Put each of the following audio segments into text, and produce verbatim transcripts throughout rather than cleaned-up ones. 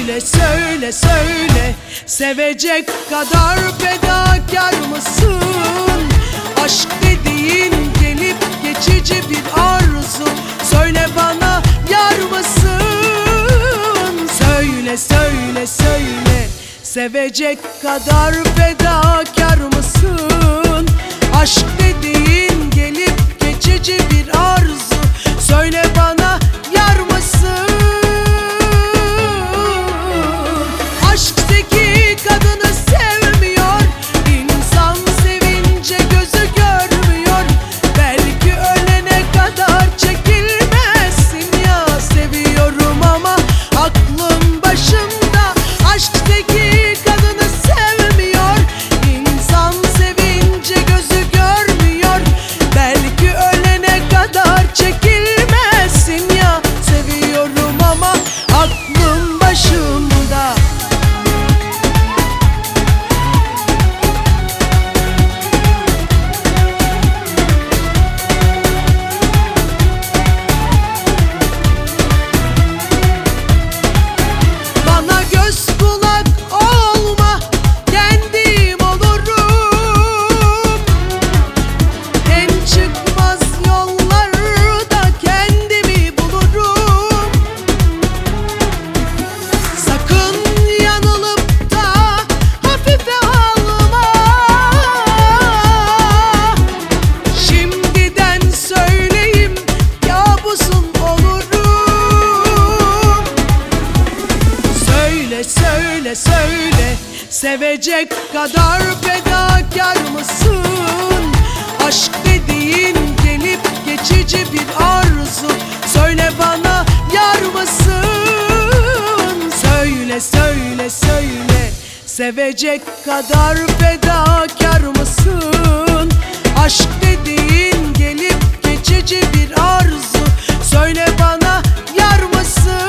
Söyle söyle söyle, sevecek kadar fedakar mısın? Aşk dediğin gelip geçici bir arzu. Söyle bana, yar mısın? Söyle söyle söyle, sevecek kadar fedakar mısın? Aşk dediğin gelip geçici bir arzu. Söyle bana, yar mısın? Aşk zeki kadını sevmiyor, İnsan sevince gözü görmüyor. Belki ölene kadar çekilmezsin ya. Seviyorum ama aklım başımda. Aşk zeki kadını sevmiyor, İnsan sevince gözü görmüyor. Belki ölene kadar çekilmezsin ya. Seviyorum ama aklım başımda. Bana göz kulak olma, kendim olurum. En çıkmaz yollarda kendimi bulurum. Sakın yanılıp da hafife alma. Şimdiden söyleyeyim, kabusun olurum. Söyle söyle söyle, sevecek kadar fedakar mısın? Aşk dediğin gelip geçici bir arzu. Söyle bana, yar mısın? Söyle söyle söyle, sevecek kadar fedakar mısın? Aşk dediğin gelip geçici bir arzu. Söyle bana, yar mısın?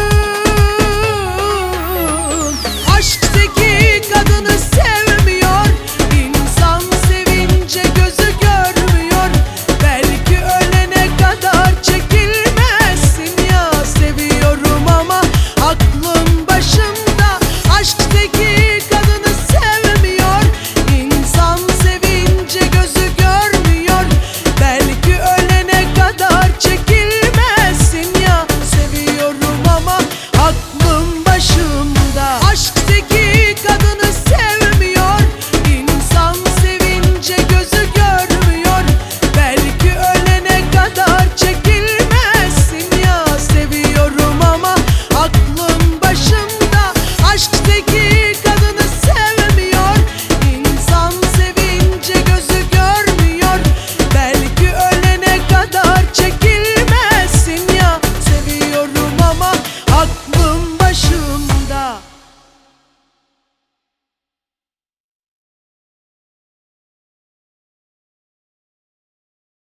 Aşk zeki kadını sevmiyor, İnsan sevince gözü görmüyor. Belki ölene kadar çekilmezsin ya. Seviyorum ama aklım başımda. Aşk zeki kadını sevmiyor, İnsan sevince gözü görmüyor. Belki ölene kadar çekilmezsin ya. Seviyorum ama aklım başımda. Aşk zeki kadını sevmiyor, İnsan sevince gözü görmüyor. Belki ölene kadar çekilmezsin ya. Seviyorum ama aklım başımda. Aşk zeki kadını sevmiyor, İnsan sevince gözü görmüyor. Belki ölene kadar çekilmezsin ya. Seviyorum ama aklım